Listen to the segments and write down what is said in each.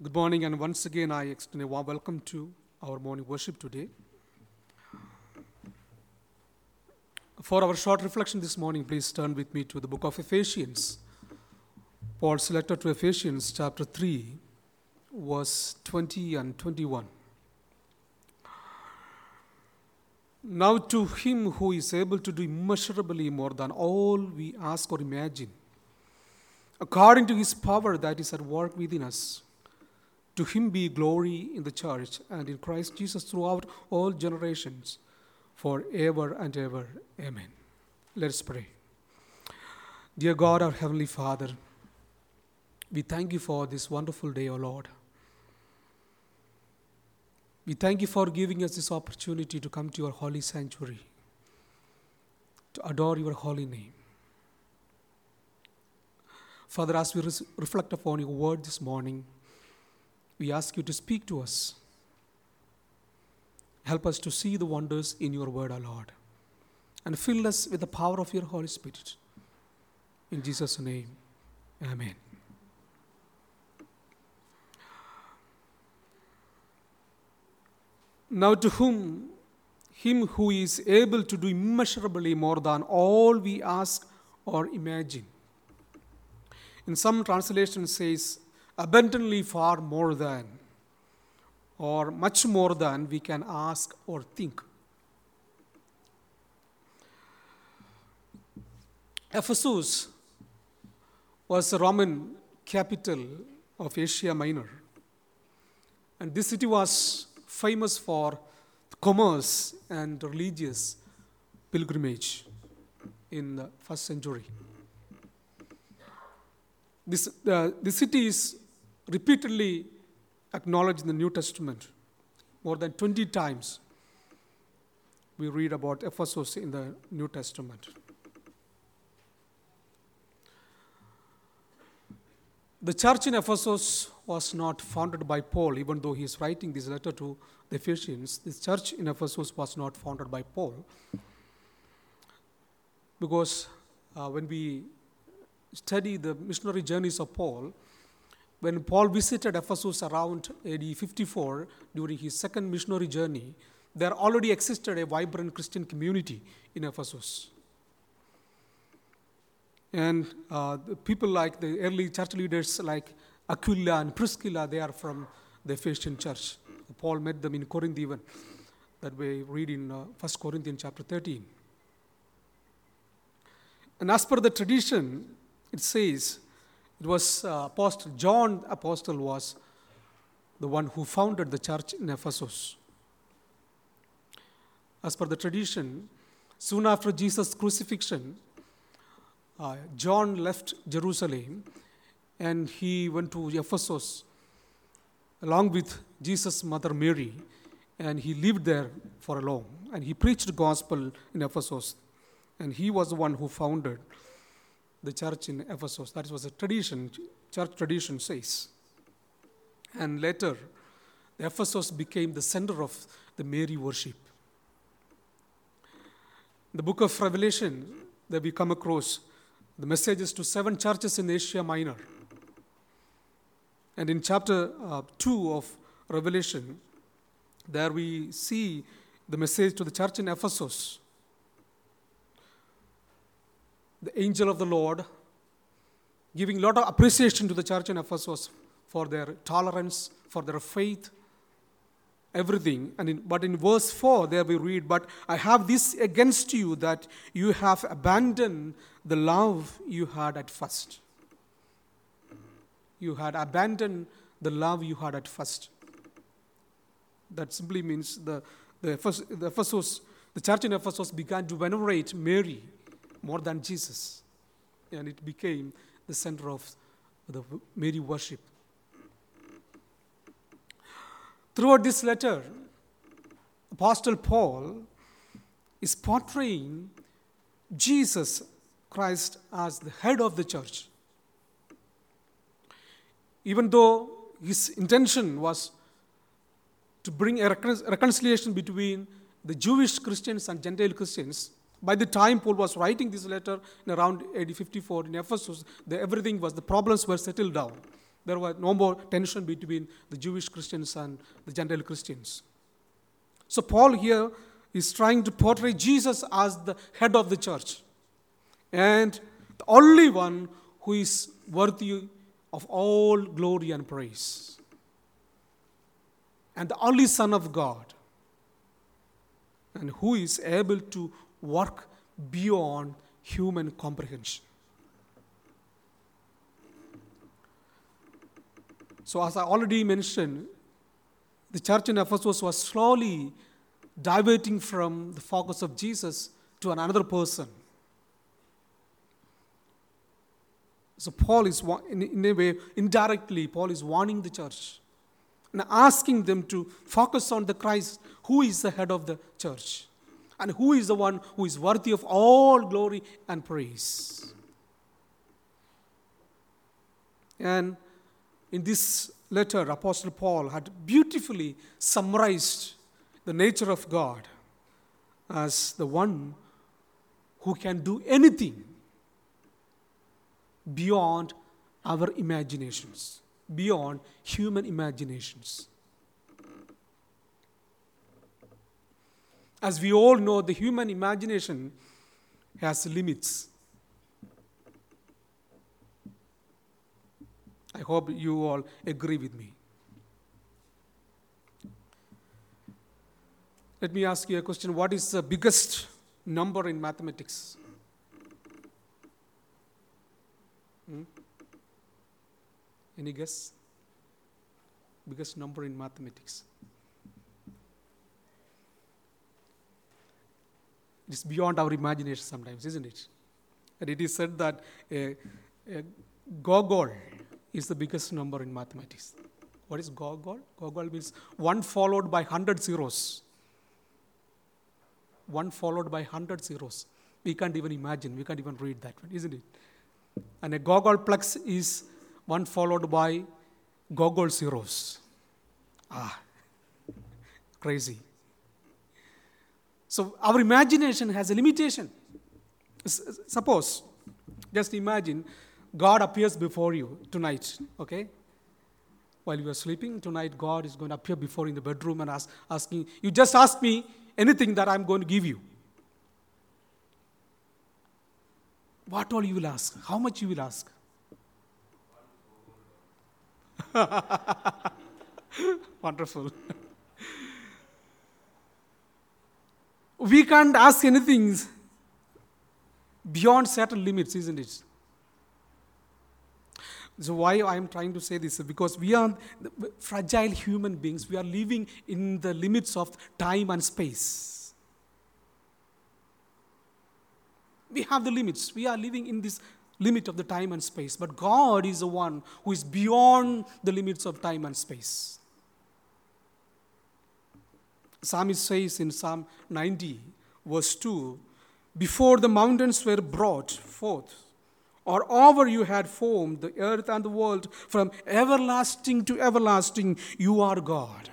Good morning, and once again I extend a warm welcome to our morning worship today. For our short reflection this morning, please turn with me to the book of Ephesians. Paul's letter to Ephesians, chapter 3, verse 20 and 21. Now to him who is able to do immeasurably more than all we ask or imagine, according to his power that is at work within us, to him be glory in the church and in Christ Jesus throughout all generations, forever and ever. Amen. Let us pray. Dear God, our Heavenly Father, we thank you for this wonderful day, O Lord. We thank you for giving us this opportunity to come to your holy sanctuary, to adore your holy name. Father, as we reflect upon your word this morning, we ask you to speak to us. Help us to see the wonders in your word, O Lord, and fill us with the power of your Holy Spirit. In Jesus' name, amen. Now to him who is able to do immeasurably more than all we ask or imagine. In some translations says, abundantly far more than, or much more than we can ask or think. Ephesus was the Roman capital of Asia Minor, and this city was famous for commerce and religious pilgrimage in the first century. This city is repeatedly acknowledged in the New Testament. More than 20 times we read about Ephesus in the New Testament. The church in Ephesus was not founded by Paul, even though he is writing this letter to the Ephesians. This church in Ephesus was not founded by Paul, because when we study the missionary journeys of Paul, when Paul visited Ephesus around AD 54 during his second missionary journey, there already existed a vibrant Christian community in Ephesus. And the people like the early church leaders like Aquila and Priscilla, they are from the Ephesian church. Paul met them in Corinth even. That we read in 1 Corinthians chapter 13. And as per the tradition, it says, it was Apostle John Apostle was the one who founded the church in Ephesus. As per the tradition, soon after Jesus' crucifixion, John left Jerusalem and he went to Ephesus along with Jesus' mother Mary, and he lived there for long, and he preached the gospel in Ephesus, and he was the one who founded the church in Ephesus. That was a tradition, church tradition says. And later, Ephesus became the center of the Mary worship. In the book of Revelation, that we come across the messages to 7 churches in Asia Minor. And in chapter 2 of Revelation, there we see the message to the church in Ephesus. The angel of the Lord giving a lot of appreciation to the church in Ephesus for their tolerance, for their faith, everything. But in verse 4 there we read, but I have this against you, that you have abandoned the love you had at first. You had abandoned the love you had at first. That simply means the church in Ephesus began to venerate Mary more than Jesus, and it became the center of the Mary worship. Throughout this letter, Apostle Paul is portraying Jesus Christ as the head of the church. Even though his intention was to bring a reconciliation between the Jewish Christians and Gentile Christians, by the time Paul was writing this letter in around AD 54 in Ephesus, the problems were settled down. There was no more tension between the Jewish Christians and the Gentile Christians. So Paul here is trying to portray Jesus as the head of the church and the only one who is worthy of all glory and praise, and the only Son of God, and who is able to work beyond human comprehension. So as I already mentioned, the church in Ephesus was slowly diverting from the focus of Jesus to another person. So Paul is, in a way, indirectly, Paul is warning the church and asking them to focus on the Christ, who is the head of the church and who is the one who is worthy of all glory and praise. And in this letter, Apostle Paul had beautifully summarized the nature of God as the one who can do anything beyond our imaginations, beyond human imaginations. As we all know, the human imagination has limits. I hope you all agree with me. Let me ask you a question. What is the biggest number in mathematics? Any guess? Biggest number in mathematics. It's beyond our imagination sometimes, isn't it? And it is said that a gogol is the biggest number in mathematics. What is gogol? Gogol means 1 followed by 100 zeros. 1 followed by 100 zeros. We can't even imagine, we can't even read that one, isn't it? And a gogolplex is 1 followed by gogol zeros. Crazy. So our imagination has a limitation. Suppose, just imagine, God appears before you tonight, okay? While you are sleeping, tonight God is going to appear before you in the bedroom and asking, you just ask me anything that I'm going to give you. What all you will ask? How much you will ask? Wonderful. We can't ask anything beyond certain limits, isn't it? So why I am trying to say this is because we are fragile human beings. We are living in the limits of time and space. We have the limits. We are living in this limit of the time and space. But God is the one who is beyond the limits of time and space. Psalmist says in Psalm 90, verse 2, before the mountains were brought forth, or over you had formed the earth and the world, from everlasting to everlasting, you are God.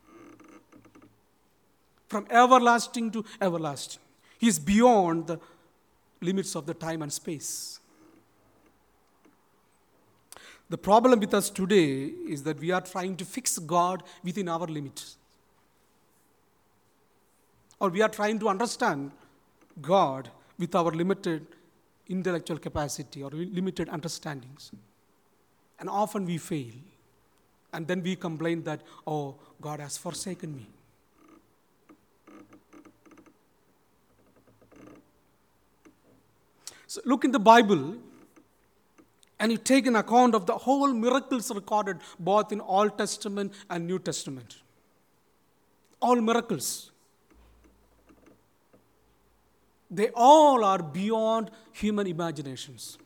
From everlasting to everlasting. He is beyond the limits of the time and space. The problem with us today is that we are trying to fix God within our limits. Or we are trying to understand God with our limited intellectual capacity or limited understandings. And often we fail. And then we complain that, oh, God has forsaken me. So look in the Bible and you take an account of the whole miracles recorded both in Old Testament and New Testament. All miracles. They all are beyond human imaginations.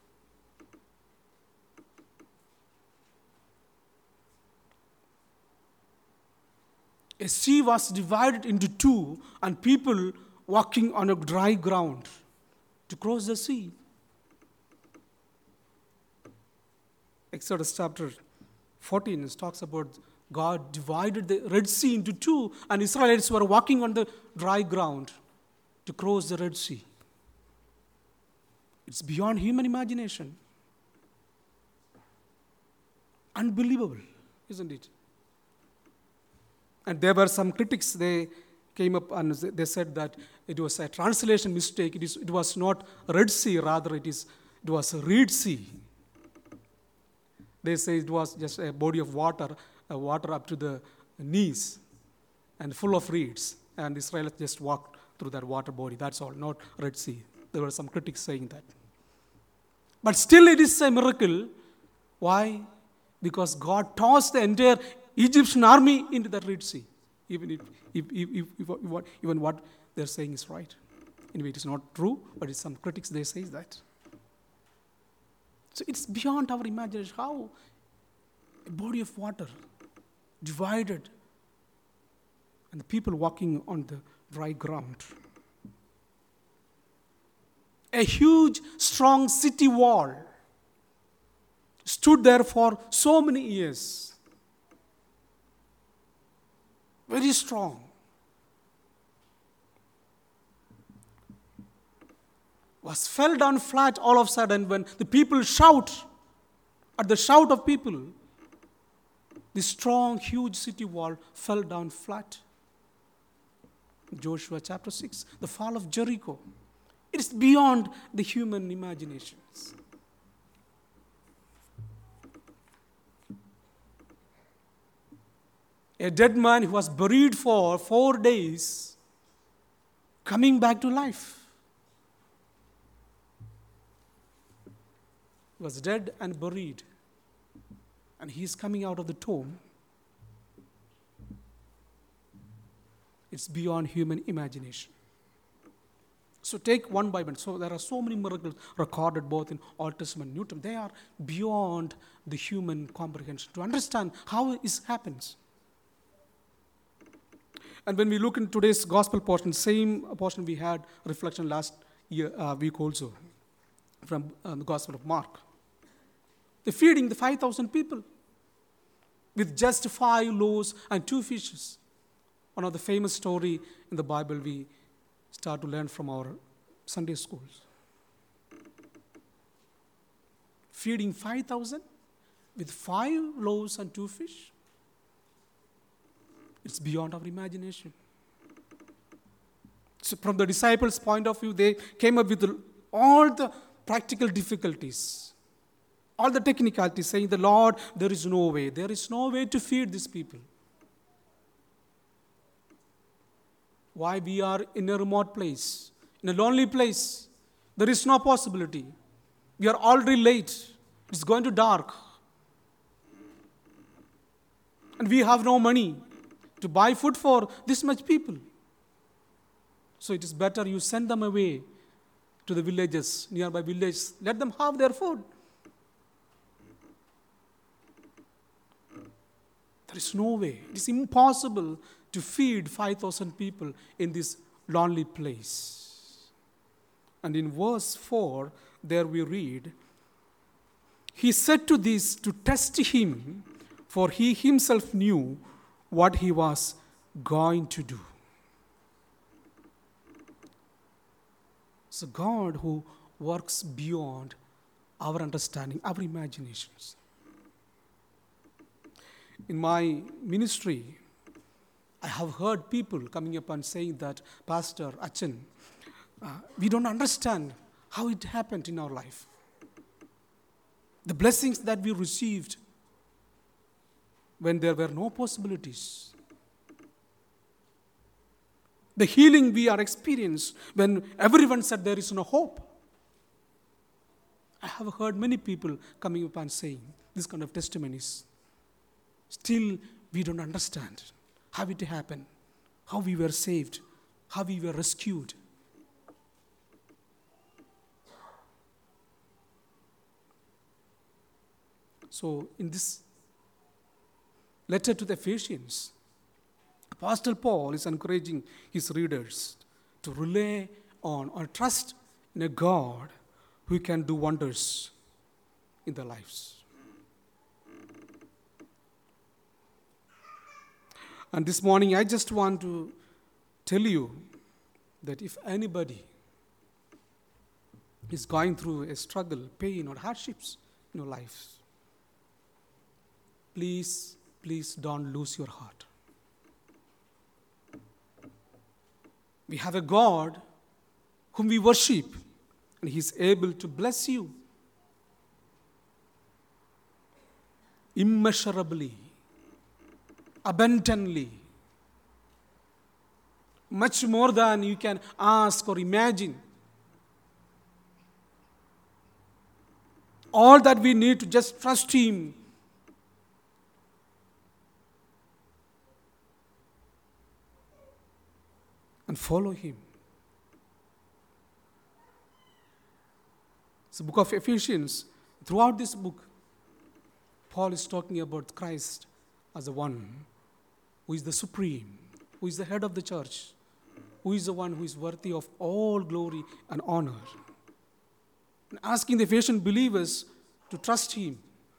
A sea was divided into two, and people walking on a dry ground to cross the sea. Exodus chapter 14 talks about God divided the Red Sea into two, and Israelites were walking on the dry ground to cross the Red Sea. It's beyond human imagination. Unbelievable, isn't it? And there were some critics, they came up and they said that it was a translation mistake. It was not Red Sea, rather it was a Reed Sea. They say it was just a body of water up to the knees and full of reeds. And Israelites just walked through that water body. That's all, not Red Sea. There were some critics saying that. But still it is a miracle. Why? Because God tossed the entire Egyptian army into the Red Sea. Even what they're saying is right. Anyway, it is not true, but it's some critics, they say that. So it's beyond our imagination how a body of water divided and the people walking on the dry ground. A huge, strong city wall stood there for so many years. Very strong. Fell down flat all of a sudden when the people shout. At the shout of people, the strong, huge city wall fell down flat. Joshua chapter 6, the fall of Jericho. It is beyond the human imaginations. A dead man who was buried for 4 days, coming back to life. He was dead and buried, and he is coming out of the tomb. It's beyond human imagination. So take one by one. So there are so many miracles recorded both in Old Testament and New Testament. They are beyond the human comprehension to understand how this happens. And when we look in today's gospel portion, same portion we had reflection last week also from the Gospel of Mark. The feeding the 5,000 people with just 5 loaves and 2 fishes. One of the famous story in the Bible we start to learn from our Sunday schools. Feeding 5,000 with 5 loaves and 2 fish. It's beyond our imagination. So from the disciples' point of view, they came up with all the practical difficulties, all the technicalities, saying, the Lord, there is no way. There is no way to feed these people. Why? We are in a remote place, in a lonely place. There is no possibility. We are already late. It's going to dark. And we have no money to buy food for this much people. So it is better you send them away to the villages, nearby villages. Let them have their food. There is no way. It is impossible to feed 5,000 people in this lonely place. And in verse 4, there we read, he said to this to test him, for he himself knew what he was going to do. So God who works beyond our understanding, our imaginations. In my ministry, I have heard people coming up and saying that, Pastor Achan, we don't understand how it happened in our life. The blessings that we received when there were no possibilities. The healing we are experienced when everyone said there is no hope. I have heard many people coming up and saying this kind of testimonies. Still, we don't understand how it happened, how we were saved, how we were rescued. So, in this letter to the Ephesians, Apostle Paul is encouraging his readers to rely on or trust in a God who can do wonders in their lives. And this morning, I just want to tell you that if anybody is going through a struggle, pain, or hardships in your life, please, please don't lose your heart. We have a God whom we worship, and He is able to bless you immeasurably, abundantly, much more than you can ask or imagine. All that we need to just trust Him. And follow Him. It's the book of Ephesians. Throughout this book, Paul is talking about Christ as the one who is the supreme, who is the head of the church, who is the one who is worthy of all glory and honor. And asking the Ephesian believers to trust Him.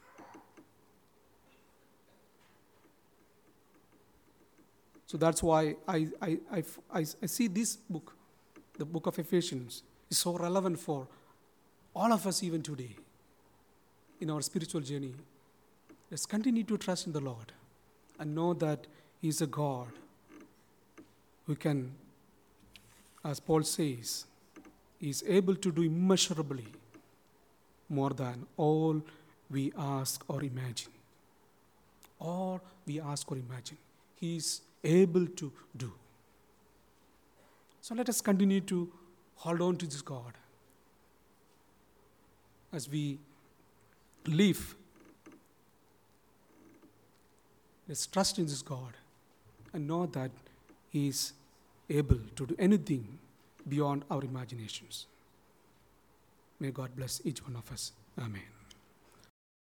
So that's why I see this book, the book of Ephesians, is so relevant for all of us even today in our spiritual journey. Let's continue to trust in the Lord and know that He is a God who can, as Paul says, He is able to do immeasurably more than all we ask or imagine. All we ask or imagine, He is able to do. So let us continue to hold on to this God as we live. Let's trust in this God and know that He is able to do anything beyond our imaginations. May God bless each one of us. Amen.